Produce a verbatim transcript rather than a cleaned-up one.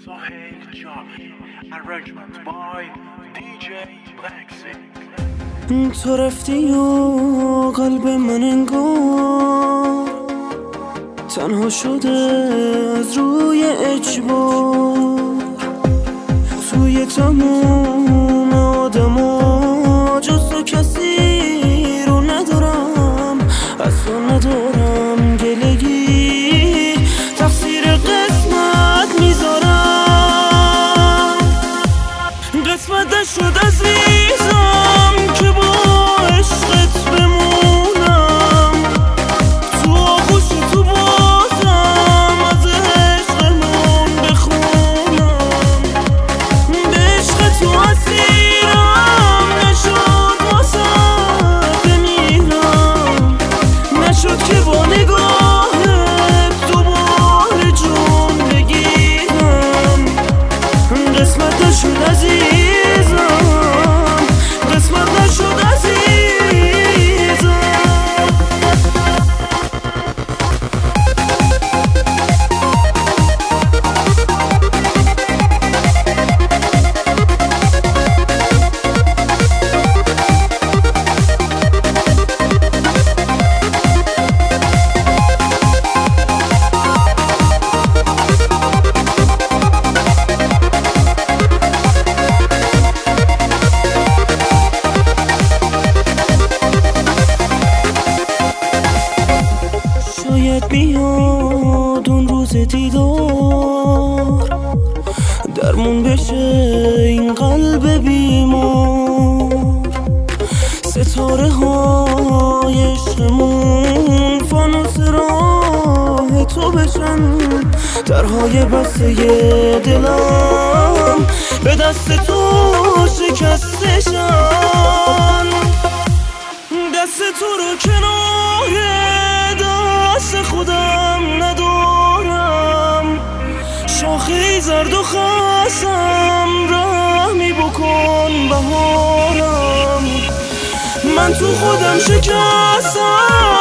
Sohail Jami, arrangement by دی جی Blacksy. تو رفتی و قلب من انگار تنها شده از روی اجبار. توی تموم آدما جز تو کسی رو ندارم، از تو ندارم گلگی، تقصیر قسمت میذارم. قسمت نشد عزیزم که با عشقت بمونم، تو آغوش تو بازم از عشقمون بخونم. به عشق تو اسیرم نشد واسه بمیرم، نشد که با نگاهت دوباره جون بگیرم. قسمت نشد عزیزم، قسمت نشد عزیزم. شاید بیاد اون روز دیدار، درمون بشه این قلب بیمار. ستاره های عشقمون فانوس راه تو بشن، درهای بسته دلم به دست تو شکستشن. دست تو رو کنار دست خودم ندارم، شاخه زرد و خستم رحمی بکن بهارم. من تو خودم شکستم،